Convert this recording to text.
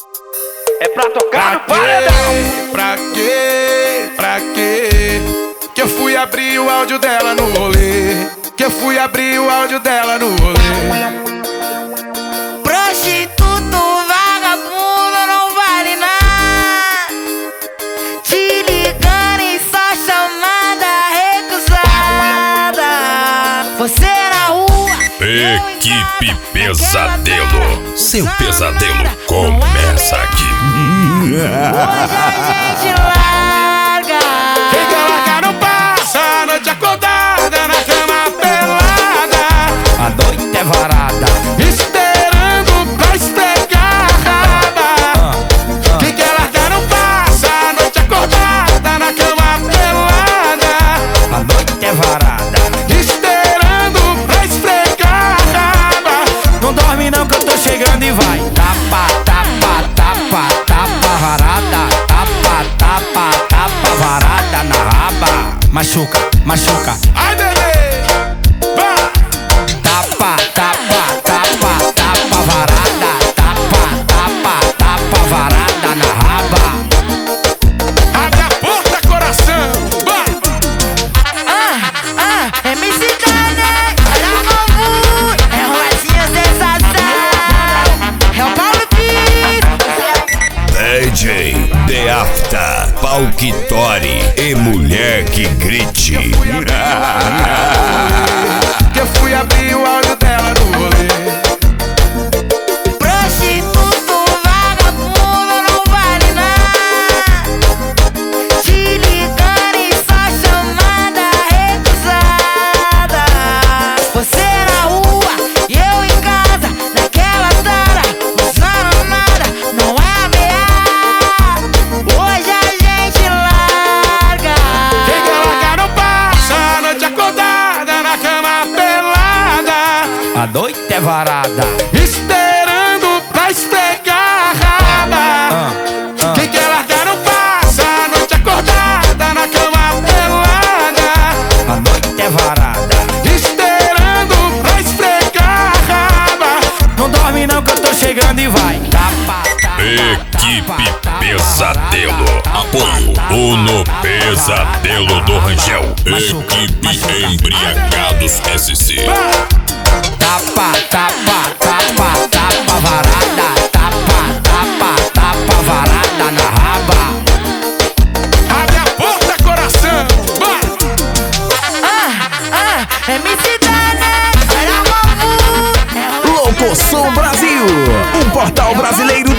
É pra tocar no paredão. Pra quê? Pra quê? Que eu fui abrir o áudio dela no rolê. Que eu fui abrir o áudio dela no rolê. Prostituto, vagabundo, não vale nada. Te ligando e só chamada recusada. Você na rua, Equipe Pesadelo. Seu pesadelo começa aqui. hoje a gente larga. Quem quer largar não passa a noite acordada na cama pelada. A noite é varada. Esperando pra esfregar a raba. Quem quer largar não passa a noite acordada na cama pelada. A noite é varada. Esperando pra esfregar a raba. Não dorme não que eu tô chegando e vai. Tapa, tapa, tapa, tapa varada. Tapa, tapa, tapa varada na raba. Machuca, machuca. Ai, bebê, vai. Tapa, tapa, tapa, tapa varada. Tapa, tapa, tapa varada na raba. Abre a porta, coração, vai. MC Dane, olha o novo. É o Rosinha sensação. É o Paulo Pires. DJ The After, Palquitori e Mulher que Grite. Que eu fui abrir o áudio dela no rolê. Prostituto, vagabundo, não vale nada. Te ligando e só chamada recusada. Você na rua e eu em casa, naquela tara, usando nada, não é ameaça. Hoje a gente larga. Quem quer largar não passa a noite acordada na cama pelada. A noite é varada. Esperando pra esfregar a raba. Quem quer largar não passa a noite acordada na cama pelada. A noite é varada. Esperando pra esfregar a raba. Não dorme não que eu tô chegando e vai. Tapa, tapa, Equipe Pesadelo. Apoio Uno Pesadelo do Rangel. Equipe Embriagados SC. tapa, tapa, tapa, tapa varada. Tapa, tapa, tapa varada na raba. Abre a porta, coração, vai. MC Dane, olha o novo. Louco Som Brasil, um portal brasileiro